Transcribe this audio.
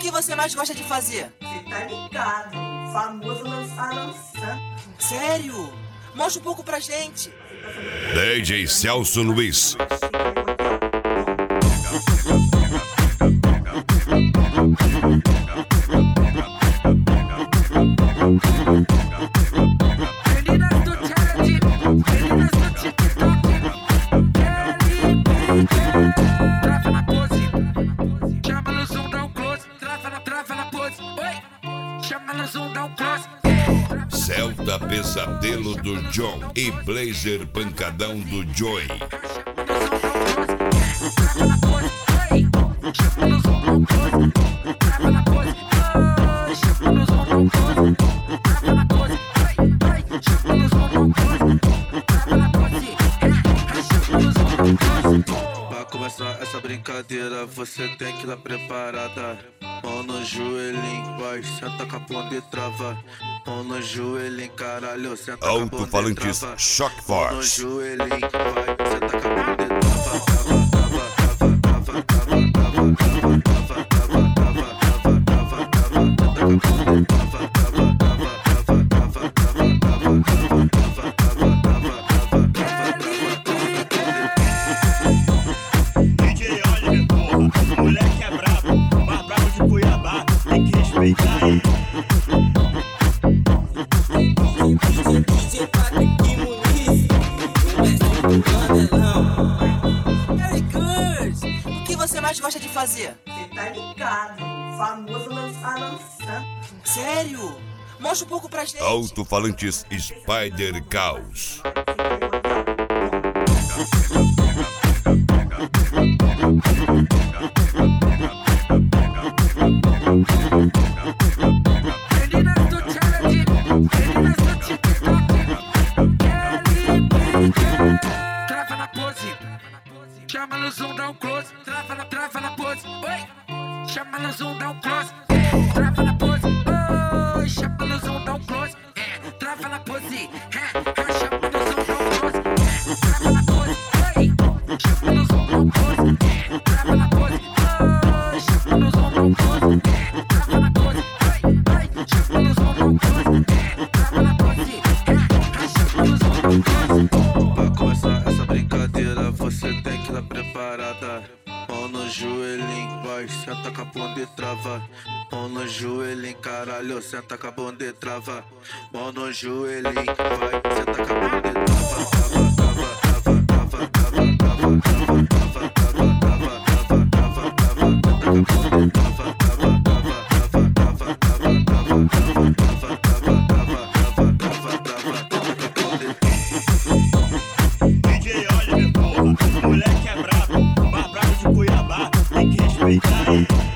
que você mais gosta de fazer? Cê tá ligado, o famoso lança. Sério? Mostra um pouco pra gente. DJ Celso Luiz. Meninas do challenge, meninas do TikTok, trava na pose, chama no zoom, dá um close, trava na pose, oi, chama no zoom, dá um close. Celta Pesadelo do John e Blazer Pancadão do Joey. Trava na pose, oi, chama no zoom, dá um close, trava na pose, oi, chama no zoom, dá um close, trava na pose, oi, chama no zoom, dá um close, trava na pose, chama no zoom, dá um close. Pra começar essa brincadeira, você tem que ir lá preparada. Mão no joelhinho, vai, senta com a bunda e trava. Mão no joelhinho, caralho, senta com a bunda e Alto-falantes trava. Shock Mão no Force. joelhinho, vai, senta com a bunda e trava. DJ Oliver, porra, moleque é brabo, mais brabo de Cuiabá, tem que respeitar ele. Very good! O que você mais gosta de fazer? Cê tá ligado, o famoso lança. Sério? Mostra um pouco pra gente. Alto-falantes Spider Caos. Meninas do challenge, meninas do TikTok, trava na pose, chama no zoom, dá um close, trava na pose, oi, chama no zoom, dá um close, trava na pose, oi, chama no zoom, dá um close, trava na pose, chama no zoom, dá um close, trava na pose, oi, chama no zoom, dá um close, trava na pose, oi, chama no zoom, dá um close, trava na pose, oi, chama no zoom, dá um close, trava na pose, chama no zoom, dá um close. Pra começar essa brincadeira, você tem que ir lá preparada. Mão no joelhinho, vai, senta com a bunda e trava. Mão no joelhinho, caralho, senta com a bunda e trava. Mão no joelhinho, vai, senta com a bunda e trava. DJ Oliver, porra, moleque é brabo, mais brabo de Cuiabá, tem que respeitar ele.